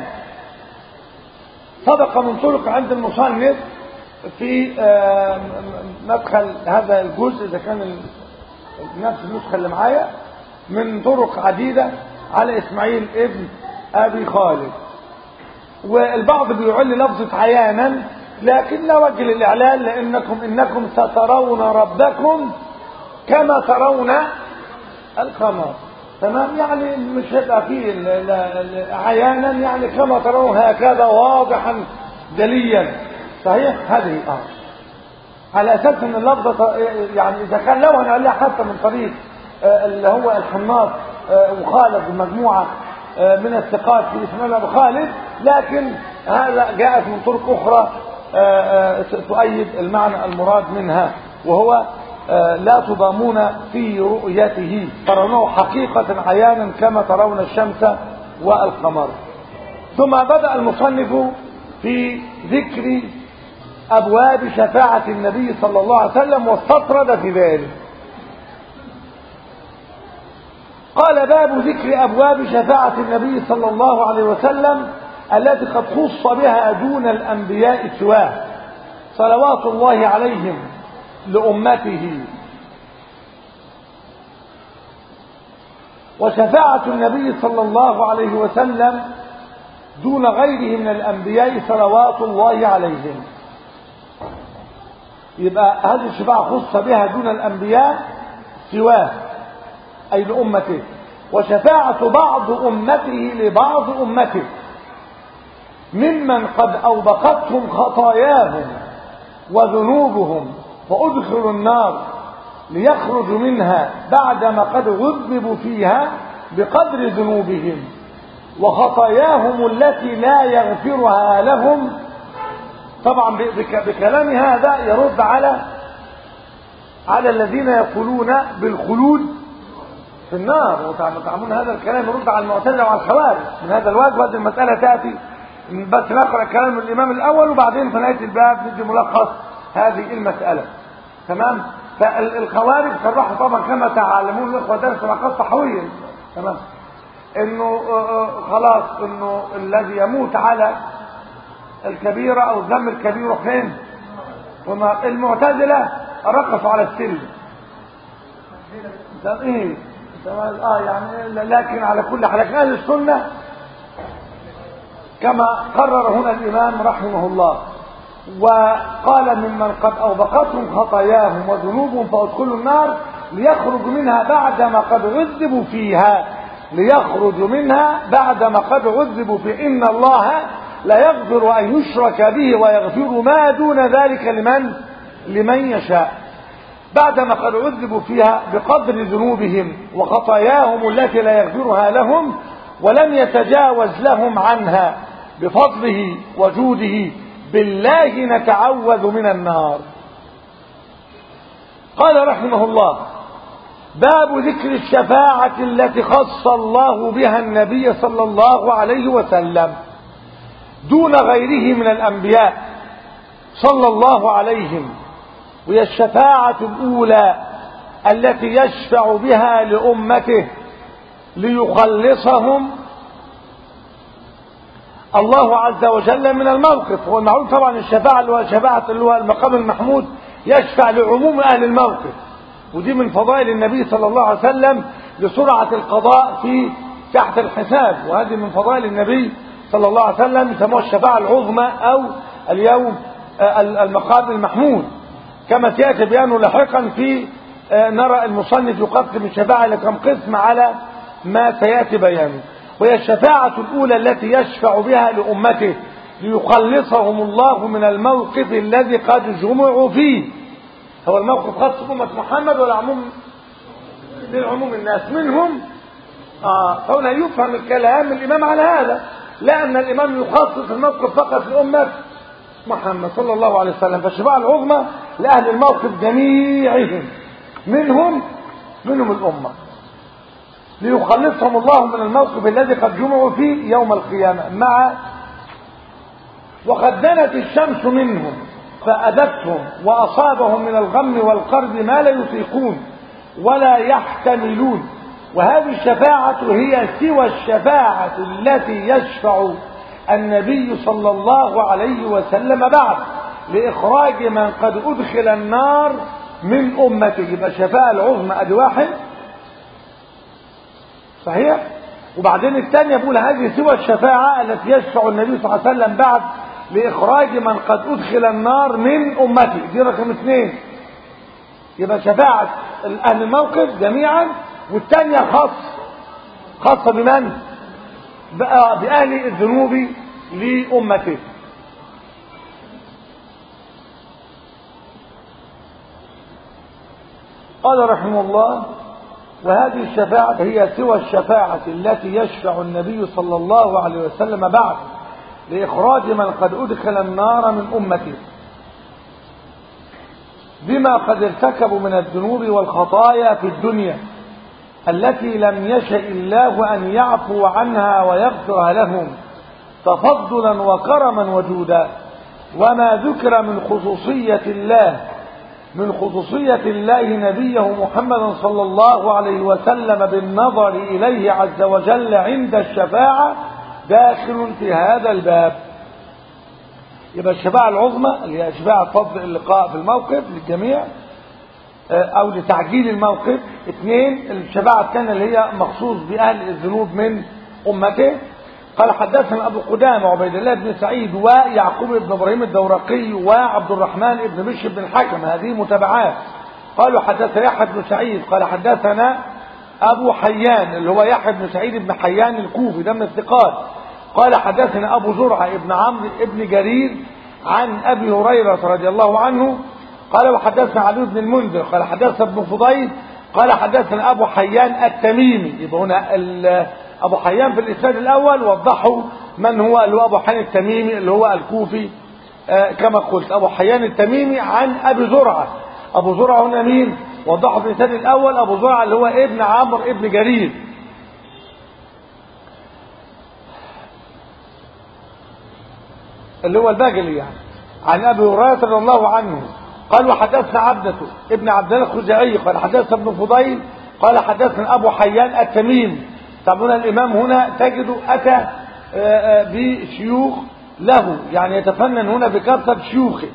سبق من طرق عند المصنف في مدخل هذا الجزء اذا كان نفس النسخة اللي معايا من طرق عديدة على اسماعيل ابن ابي خالد، والبعض بيعل لفظة عيانا لكن لا وجه للاعلان لانكم انكم سترون ربكم كما ترون القمر، تمام؟ يعني مش هيبقى فيه عيانا يعني كما ترون هكذا واضحا جليا، صحيح؟ هذه اه على اساس ان اللفظه يعني اذا كان لو هنقلها حتى من طريق اللي هو الحناط وخالد بمجموعه من الثقات في اسماعيل ابو خالد، لكن هذا جاءت من طرق اخرى تؤيد المعنى المراد منها، وهو لا تضامون في رؤيته ترونه حقيقة عيانا كما ترون الشمس والقمر. ثم بدأ المصنف في ذكر أبواب شفاعة النبي صلى الله عليه وسلم واستطرد في ذلك. قال باب ذكر أبواب شفاعة النبي صلى الله عليه وسلم التي قد خص بها دون الأنبياء سواه صلوات الله عليهم لأمته. وشفاعة النبي صلى الله عليه وسلم دون غيره من الأنبياء صلوات الله عليهم. يبقى هذه الشفاعة خص بها دون الأنبياء سواه أي لأمته، وشفاعة بعض أمته لبعض أمته ممن قد أوبقتهم خطاياهم وذنوبهم فأدخلوا النار ليخرجوا منها بعدما قد عذبوا فيها بقدر ذنوبهم وخطاياهم التي لا يغفرها لهم. طبعا بكلام هذا يرد على على الذين يقولون بالخلود في النار، وتعملون هذا الكلام يرد على المعتزلة وعلى الخوارج من هذا الوجه. وهذه المسألة تأتي بس نقرأ كلام الإمام الأول وبعدين في نهاية الباب ندي ملخص هذه المسألة، تمام؟ فالخوارج صرحوا طبعا كما تعلمون الإخوة درس مقاصد صحوية، تمام؟ إنه خلاص إنه الذي يموت على الكبيرة أو الذنب الكبير فين؟ المعتزلة رقصوا على السلم. ايه اه يعني لكن على كل حال اهل السنه كما قرر هنا الامام رحمه الله وقال ممن قد اوبقتهم خطاياهم وذنوبهم فادخلوا النار ليخرجوا منها بعدما قد عذبوا فيها ليخرجوا منها بعدما قد عذبوا فيها. ان الله لا يغفر ان يشرك به ويغفر ما دون ذلك لمن لمن يشاء بعدما قد عذبوا فيها بقدر ذنوبهم وخطاياهم التي لا يغفرها لهم ولم يتجاوز لهم عنها بفضله وجوده بالله نتعوذ من النار. قال رحمه الله باب ذكر الشفاعة التي خص الله بها النبي صلى الله عليه وسلم دون غيره من الأنبياء صلى الله عليهم، وهي الشفاعة الأولى التي يشفع بها لأمته ليخلصهم الله عز وجل من الموقف. هو المعروف طبعا الشفاعة اللي هو الشفاعة اللي هو المقام المحمود يشفع لعموم أهل الموقف، ودي من فضائل النبي صلى الله عليه وسلم لسرعة القضاء في تحت الحساب، وهذه من فضائل النبي صلى الله عليه وسلم يسموها الشفاعة العظمى أو اليوم المقام المحمود كما سيأتي بيانه لاحقا. في نرى المصنف يقسم الشفاعة لكم قسم على ما سيأتي بيانه، وهي الشفاعة الأولى التي يشفع بها لأمته ليخلصهم الله من الموقف الذي قد جمعوا فيه. هو الموقف خاص أمة محمد ولا عموم للعموم الناس منهم؟ آه فهنا يفهم الكلام الإمام على هذا، لا أن الإمام يخصص الموقف فقط لأمة محمد صلى الله عليه وسلم. فالشفاعة العظمى لأهل الموقف جميعهم، منهم منهم الأمة، ليخلصهم الله من الموقف الذي قد جمعوا فيه يوم القيامة. مع وقد دنت الشمس منهم فأذتهم وأصابهم من الغم والقرب ما لا يطيقون ولا يحتملون. وهذه الشفاعة هي سوى الشفاعة التي يشفع النبي صلى الله عليه وسلم بعد لإخراج من قد أدخل النار من أمته. يبقى الشفاعة العظمى أدي واحد صحيح. وبعدين الثانية بيقول هذه سوى الشفاعة التي يشفع النبي صلى الله عليه وسلم بعد لإخراج من قد أدخل النار من أمته، دي رقم اثنين. يبقى شفاعة أهل الموقف جميعا، والثانية خاص خاصة بمن؟ بقى بأهل الذنوب لأمته. قال رحمه الله وهذه الشفاعة هي سوى الشفاعة التي يشفع النبي صلى الله عليه وسلم بعد لإخراج من قد أدخل النار من أمته بما قد ارتكبوا من الذنوب والخطايا في الدنيا التي لم يشأ الله أن يعفو عنها ويغفرها لهم تفضلا وكرما وجودا. وما ذكر من خصوصية الله من خصوصية الله نبيه محمد صلى الله عليه وسلم بالنظر إليه عز وجل عند الشفاعة داخل في هذا الباب. يبقى الشفاعة العظمى اللي هي شفاعة فضل اللقاء في الموقف للجميع أو لتعجيل الموقف. اثنين الشفاعة الثانية اللي هي مخصوص بأهل الذنوب من أمته. قال حدثنا أبو قدامة وعبيد الله بن سعيد ويعقوب بن إبراهيم الدورقي وعبد الرحمن بن بشر بن الحكم، هذه متابعات. قالوا حدثنا يحيى بن سعيد قال حدثنا أبو حيان اللي هو يحيى بن سعيد بن حيان الكوفي ده من الثقات. قال حدثنا أبو زرعة ابن عمرو ابن جرير عن أبي هريرة رضي الله عنه قال وحدثنا علي بن المنذر قال حدثنا ابن فضيل قال حدثنا أبو حيان التميمي. يبقى هنا أبو حيان في الإسناد الأول وضحوا من هو اللي هو أبو حيان التميمي اللي هو الكوفي آه كما قلت. أبو حيان التميمي عن أبي زرعة. أبو زرعة هنا مين؟ وضحوا في الإسناد الأول أبو زرعة اللي هو ابن عمرو ابن جرير اللي هو الباجلي يعني عن أبي هريرة رضي الله عنه قال وحدثنا عبدة ابن عبد الله الخزاعي قال حدثنا ابن فضيل قال حدثنا أبو حيان التميمي. طبعا الإمام هنا تجد أتى بشيوخ له يعني يتفنن هنا بكثرة شيوخه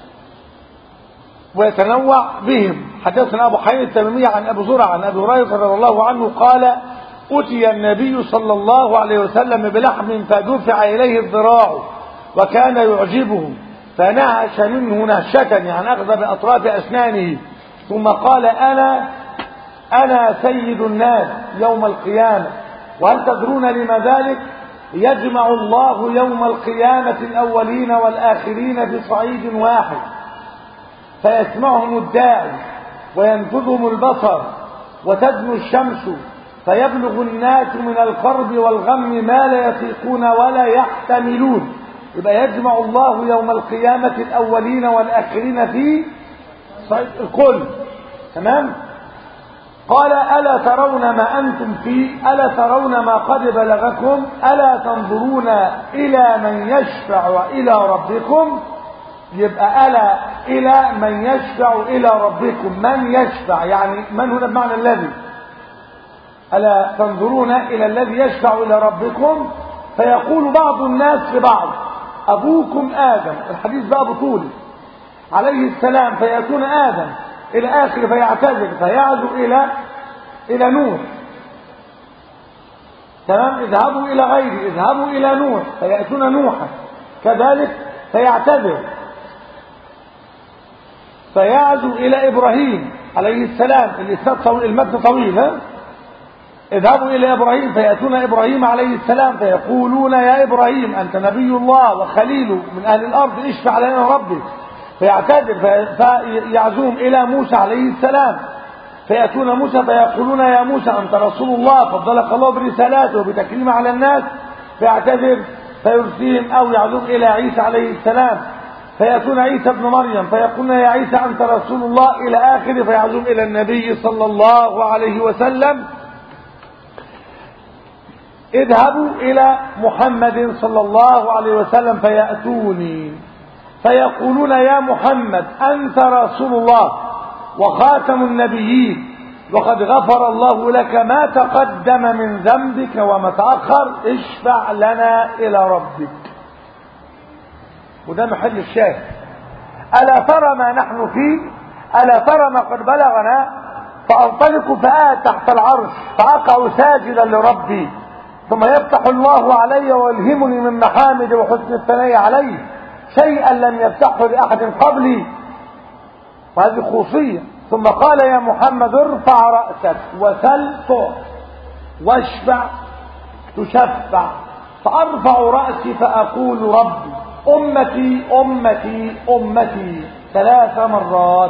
ويتنوع بهم. حدثنا أبو حيان التميمي عن أبي زرعة عن أبي هريرة رضي الله عنه قال أتي النبي صلى الله عليه وسلم بلحم فدفع إليه الذراع وكان يعجبه فنهش منه نهشة يعني أخذ بأطراف أسنانه ثم قال أنا أنا سيد الناس يوم القيامة. وهل تدرون لما ذلك؟ يجمع الله يوم القيامة الأولين والآخرين في صعيد واحد فيسمعهم الداعي وينفذهم البصر وتدنو الشمس فيبلغ الناس من الكرب والغم ما لا يطيقون ولا يحتملون. يبقى يجمع الله يوم القيامة الأولين والآخرين في صعيد الكل. تمام؟ قال ألا ترون ما أنتم فيه؟ ألا ترون ما قد بلغكم؟ ألا تنظرون إلى من يشفع إلى ربكم؟ يبقى ألا إلى من يشفع إلى ربكم. من يشفع يعني من هنا بمعنى الذي. ألا تنظرون إلى الذي يشفع إلى ربكم؟ فيقول بعض الناس لبعض أبوكم آدم. الحديث بقى بطوله عليه السلام. فيأتون آدم إلى آخر فيعتذر فيعزو إلى إلى نوح. تمام. اذهبوا إلى غيري اذهبوا إلى نوح فيأتون نوحا كذلك فيعتذر فيعزو إلى إبراهيم عليه السلام. الإسناد طويل المتن طويل. ها اذهبوا إلى إبراهيم فيأتون إبراهيم عليه السلام فيقولون يا إبراهيم أنت نبي الله وخليل من أهل الأرض اشفع لنا ربك. فيعتذر فيعزوهم إلى موسى عليه السلام فيأتون موسى فيقولون يا موسى أنت رسول الله فضلك الله برسالاته وبتكريمه على الناس. فيعتذر فيرسيهم أو يعزوهم إلى عيسى عليه السلام فيأتون عيسى ابن مريم فيقولون يا عيسى أنت رسول الله إلى آخره، فيعزون إلى النبي صلى الله عليه وسلم اذهبوا إلى محمد صلى الله عليه وسلم فيأتوني فيقولون يا محمد أنت رسول الله وخاتم النبيين وقد غفر الله لك ما تقدم من ذنبك وما تأخر، اشفع لنا إلى ربك. وده محل الشاهد. ألا ترى ما نحن فيه؟ ألا ترى ما قد بلغنا؟ فأنطلق فآت تحت العرش فأقع ساجدا لربي، ثم يفتح الله علي ويلهمني من محامد وحسن الثناء عليه شيئا لم يفتحه لأحد قبلي، وهذه خصوصية. ثم قال يا محمد ارفع رأسك وسل تعط واشفع تشفع. فأرفع رأسي فأقول ربي أمتي أمتي أمتي ثلاث مرات.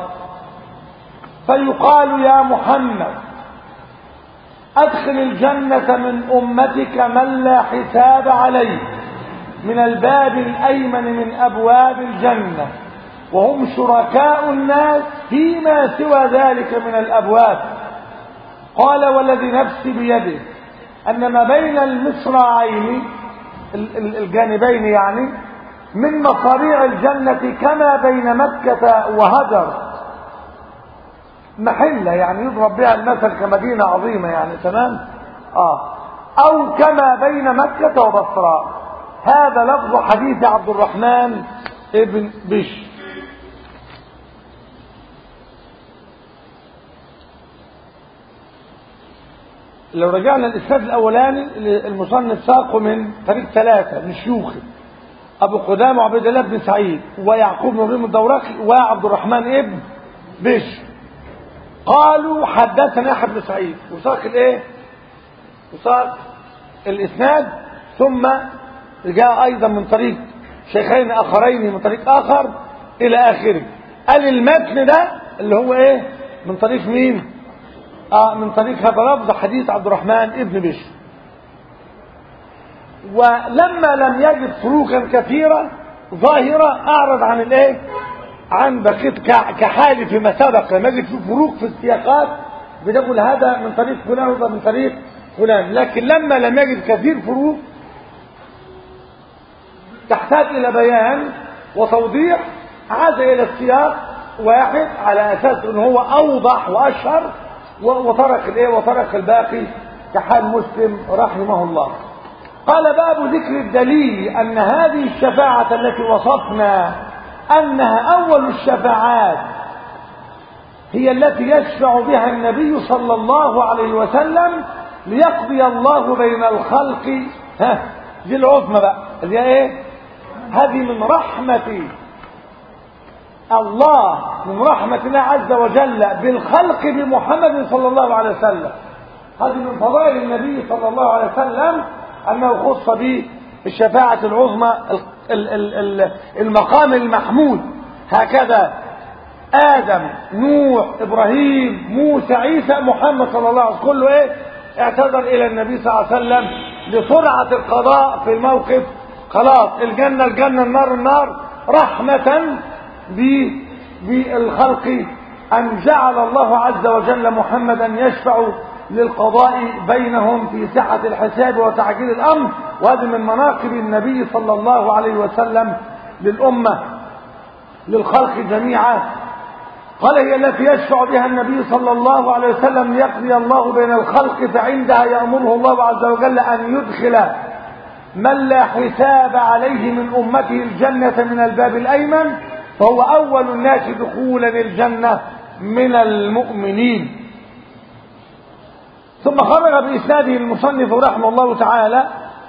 فيقال يا محمد أدخل الجنة من أمتك من لا حساب عليه من الباب الأيمن من أبواب الجنة، وهم شركاء الناس فيما سوى ذلك من الأبواب. قال والذي نفسي بيده أن ما بين المصراعين الجانبين يعني من مصاريع الجنة كما بين مكة وهجر محلة، يعني يضرب بها المثل كمدينة عظيمة يعني تمام آه أو كما بين مكة وبصراء. هذا لفظ حديث عبد الرحمن ابن بشر. لو رجعنا الإسناد الأولاني المصنف ساقه من طريق ثلاثة من شيوخه أبو قدامة وعبد الله بن سعيد ويعقوب بن ابراهيم الدورقي وعبد الرحمن ابن بشر. قالوا حدثنا يحيى بن سعيد وساق الايه وساق الإسناد، ثم جاء أيضا من طريق شيخين آخرين من طريق آخر إلى آخره. قال المتن ده اللي هو إيه من طريق مين؟ آه من طريق هذا لفظ حديث عبد الرحمن ابن بشر. ولما لم يجد فروقا كثيرة ظاهرة أعرض عن الإيه؟ عن بقية كحال فيما سبق. لما يجد في فروق في السياقات بنقول هذا من طريق فلان وهذا من طريق فلان، لكن لما لم يجد كثير فروق تحتاج إلى بيان وتوضيح عاد إلى السياق واحد على أساس أنه هو أوضح وأشهر، وترك الإيه وترك الباقي كحال مسلم رحمه الله. قال باب ذكر الدليل أن هذه الشفاعة التي وصفنا أنها أول الشفاعات هي التي يشفع بها النبي صلى الله عليه وسلم ليقضي الله بين الخلق. ها دي العظمى بقى اللي هي ايه؟ هذه من رحمة الله من رحمة الله عز وجل بالخلق بمحمد صلى الله عليه وسلم. هذه من فضائل النبي صلى الله عليه وسلم أنه خص به الشفاعة العظمى المقام المحمود. هكذا آدم نوح إبراهيم موسى عيسى محمد صلى الله عليه وسلم كله إيه اعتذر إلى النبي صلى الله عليه وسلم لسرعة القضاء في الموقف. خلاص الجنة الجنة النار النار رحمة بالخلق أن جعل الله عز وجل محمدا يشفع للقضاء بينهم في سعة الحساب وتعجيل الأمر. وهذا من مناقب النبي صلى الله عليه وسلم للأمة للخلق جميعا. قال هي التي يشفع بها النبي صلى الله عليه وسلم ليقضي الله بين الخلق، فعندها يأمره الله عز وجل أن يدخل من لا حساب عليه من أمته الجنة من الباب الأيمن، فهو أول الناس دخولا الجنة من المؤمنين. ثم خرج بإسناده المصنف رحمه الله تعالى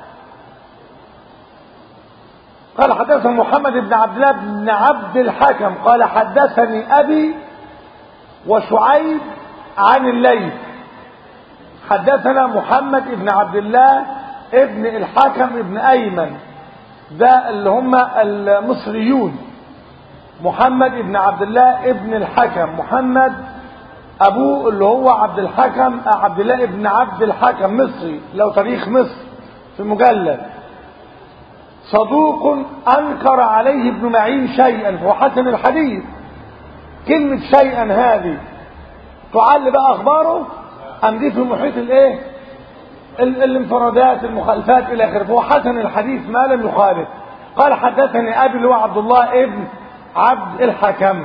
قال حدثنا محمد بن عبد الله بن عبد الحكم قال حدثني أبي وشعيب عن الليث. حدثنا محمد بن عبد الله ابن الحكم ابن أيمن، ده اللي هم المصريون. محمد بن عبد الله ابن الحكم، محمد أبوه اللي هو عبد الحكم عبد الله ابن عبد الحكم مصري، له تاريخ مصر في مجلد. صدوق أنكر عليه ابن معين شيئا هو حسن الحديث. كلمة شيئا هذه تعل بقى أخباره أم دي في محيط الايه الانفرادات المخالفات إلى آخره. هو حسن الحديث ما لم يخالف. قال حدثني أبي اللي هو عبد الله ابن عبد الحكم،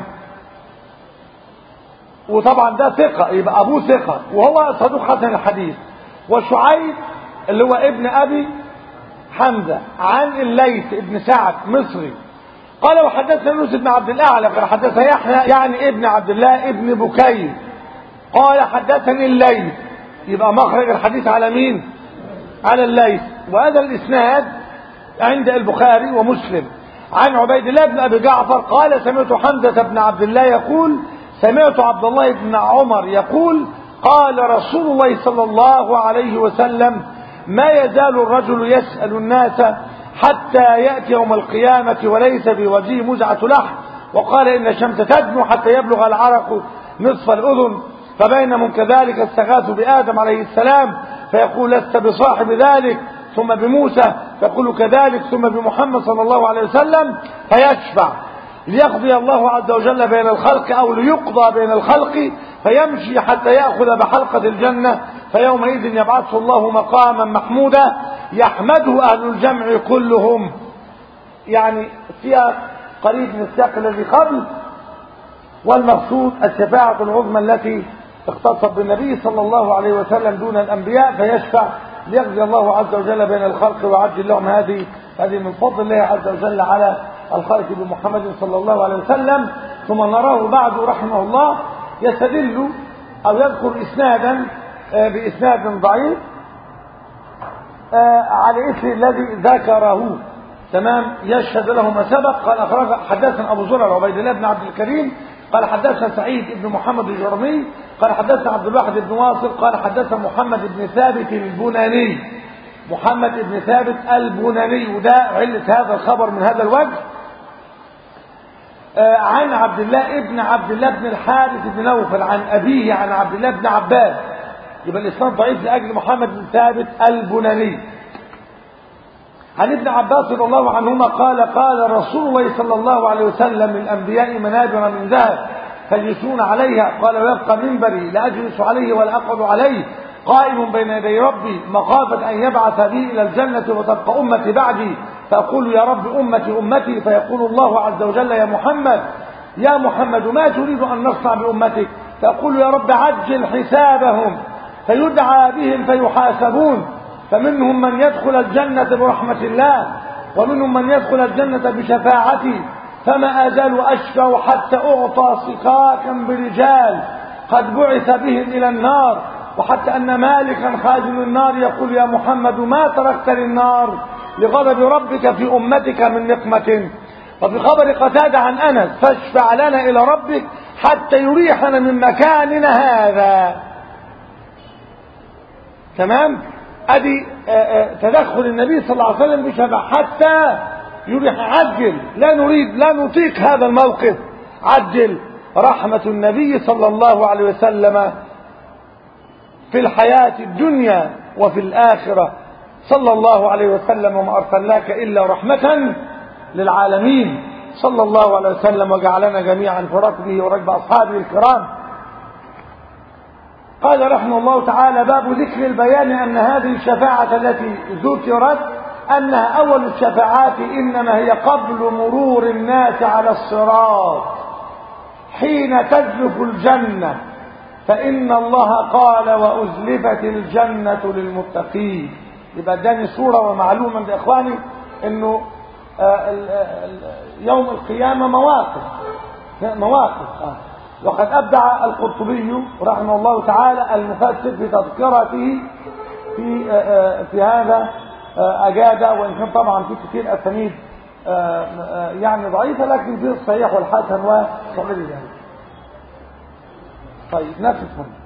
وطبعا ده ثقة يبقى أبوه ثقة وهو صدوق حسن الحديث. وشعيب اللي هو ابن أبي حمزة عن الليث ابن سعد مصري قال وحدثنا يونس بن عبد الأعلى قال حدثنا يحيى يعني ابن عبد الله ابن بكير قال حدثني الليث. يبقى مخرج الحديث على مين؟ على الليث. وهذا الإسناد عند البخاري ومسلم عن عبيد الله بن أبي جعفر قال سمعت حمزة بن عبد الله يقول سمعت عبد الله بن عمر يقول قال رسول الله صلى الله عليه وسلم ما يزال الرجل يسأل الناس حتى يأتي يوم القيامة وليس بوجهه مزعة لحم. وقال إن الشمس تدنو حتى يبلغ العرق نصف الأذن فبينهم كذلك استغاث بآدم عليه السلام فيقول لست بصاحب ذلك ثم بموسى فيقول كذلك ثم بمحمد صلى الله عليه وسلم فيشفع ليقضي الله عز وجل بين الخلق أو ليقضى بين الخلق فيمشي حتى يأخذ بحلقة الجنة فيومئذ يبعثه الله مقاما محمودا يحمده أهل الجمع كلهم. يعني سياق قريب من السياق الذي قبل. والمقصود الشفاعة العظمى التي اختصت بالنبي صلى الله عليه وسلم دون الأنبياء فيشفع ليقضي الله عز وجل بين الخلق ويعجل لهم هذه هذه من فضل الله عز وجل على الخلق بمحمد صلى الله عليه وسلم. ثم نراه بعد رحمه الله يستدل أو يذكر إسنادا بإسناد ضعيف على اسم الذي ذكره تمام يشهد له ما سبق. قال أخرج حدثنا أبو زرع عبيد الله بن عبد الكريم قال حدثنا سعيد بن محمد الجرمي قال حدثنا عبد الواحد بن واصل قال حدثنا محمد بن ثابت البناني محمد بن ثابت البناني وده علة هذا الخبر من هذا الوجه آه عن عبد الله ابن عبد الله بن الحارث بن نوفل عن أبيه عن عبد الله بن عباس. يبقى الإسناد ضعيف لأجل محمد بن ثابت البناني عن ابن عباس رضي الله عنهما قال قال رسول الله صلى الله عليه وسلم للأنبياء منابر من ذهب فيجلسون عليها قال ويبقى منبري لا أجلس عليه ولا أقعد عليه قائم بين يدي ربي مخافة أن يبعث بي إلى الجنة وتبقى أمتي بعدي فأقول يا رب أمتي أمتي فيقول الله عز وجل يا محمد يا محمد ما تريد أن نصنع بأمتك فأقول يا رب عجل حسابهم فيدعى بهم فيحاسبون فمنهم من يدخل الجنة برحمة الله ومنهم من يدخل الجنة بشفاعتي فما أزال أشفع حتى أعطى صكاكا برجال قد بعث بهم إلى النار وحتى أن مالكا خازن النار يقول يا محمد ما تركت للنار لغضب ربك في أمتك من نقمة. وفي خبر قتادة عن أنس فاشفع لنا إلى ربك حتى يريحنا من مكاننا هذا. تمام. ادي تدخل النبي صلى الله عليه وسلم بشفاعة حتى يريح عجل لا نريد لا نطيق هذا الموقف عجل رحمة النبي صلى الله عليه وسلم في الحياة الدنيا وفي الآخرة صلى الله عليه وسلم وما أرسلناك إلا رحمة للعالمين صلى الله عليه وسلم وجعلنا جميعا في ركبه وركب أصحابه الكرام. قال رحمه الله تعالى باب ذكر البيان أن هذه الشفاعة التي ذكرت أنها أول الشفاعات إنما هي قبل مرور الناس على الصراط حين تزلف الجنة فإن الله قال وأزلفت الجنة للمتقين. يبقى اداني صورة ومعلومة بإخواني أنه يوم القيامة مواقف مواقف آه. وقد أبدع القرطبي رحمه الله تعالى المفسر في تذكرته في في هذا أجاد وإن كان طبعا في كثير أسانيد يعني ضعيفة لكن في الصحيح والحسن وغير ذلك. طيب نفس